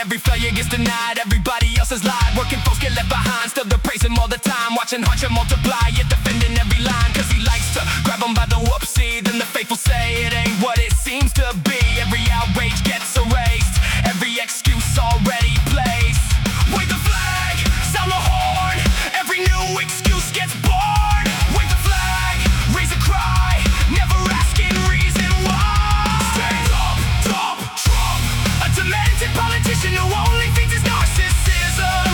every failure gets denied. Everybody else has lied. Working folks get left behind. Still they praise him all the time. Watching Hutcher multiply, yet defending every line. Cause he likes to grab them by the whoopsie. Then the faithful say it ain't what it seems to be. Every outrage gets erased, every excuse already placed. Wave the flag, sound the horn. Every new excuse gets born. Wave the flag, raise a cry, never asking reason why. Stand up, Trump, a demented politician who only feeds his narcissism.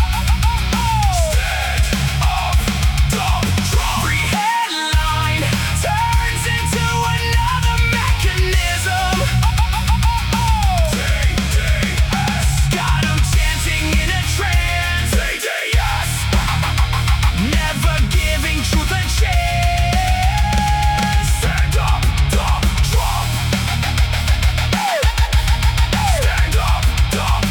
Stand up, Trump. Every headline turns into another mechanism. JDS got 'em chanting in a trance. JDS never giving truth a chance. Stand up, Trump. Stand up, Trump.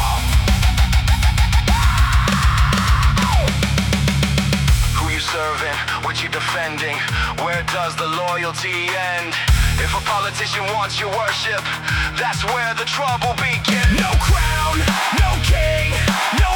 Who you serving? What you defending? Where does the loyalty end? If a politician wants your worship, that's where the trouble begins. No crown, no king, no